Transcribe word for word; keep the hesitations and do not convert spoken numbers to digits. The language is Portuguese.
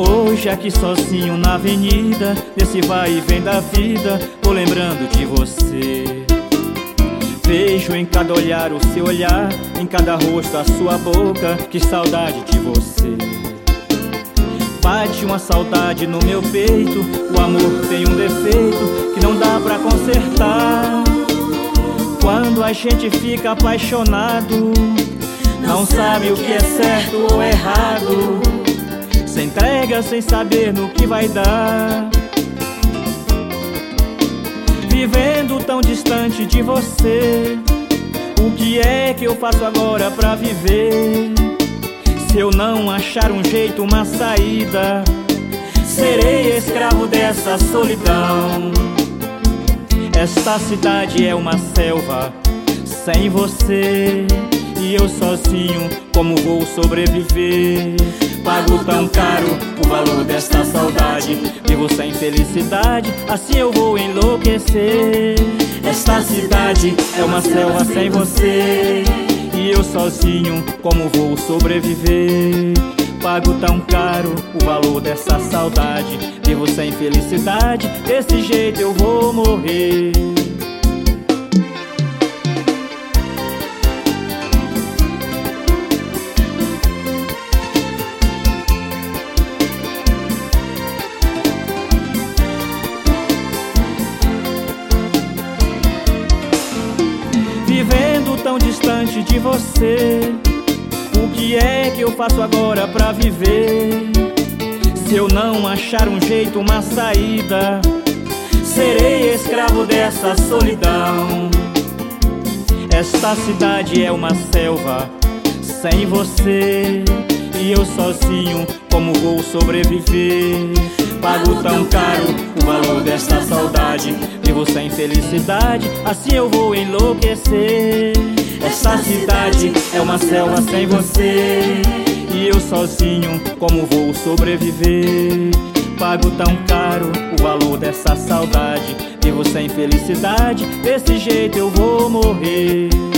Hoje aqui sozinho na avenida, nesse vai e vem da vida, tô lembrando de você. Vejo em cada olhar o seu olhar, em cada rosto a sua boca, que saudade de você. Bate uma saudade no meu peito, o amor tem um defeito que não dá pra consertar. Quando a gente fica apaixonado, não sabe o que é certo ou errado, se entrega sem saber no que vai dar. Vivendo tão distante de você, o que é que eu faço agora pra viver? Se eu não achar um jeito, uma saída, serei escravo dessa solidão. Esta cidade é uma selva sem você, e eu sozinho como vou sobreviver? Pago tão caro o valor desta saudade, vivo sem felicidade, assim eu vou enlouquecer. Esta cidade é uma selva sem você, e eu sozinho como vou sobreviver? Pago tão caro o valor dessa saudade, vivo sem felicidade, desse jeito eu vou morrer. Vivendo tão distante de você, o que é que eu faço agora pra viver? Se eu não achar um jeito, uma saída, serei escravo dessa solidão. Esta cidade é uma selva sem você, e eu sozinho como vou sobreviver? Pago tão caro o valor desta saudade, vivo sem felicidade, assim eu vou enlouquecer. Esta cidade é uma selva sem você, e eu sozinho como vou sobreviver? Pago tão caro o valor dessa saudade, vivo sem felicidade, desse jeito eu vou morrer.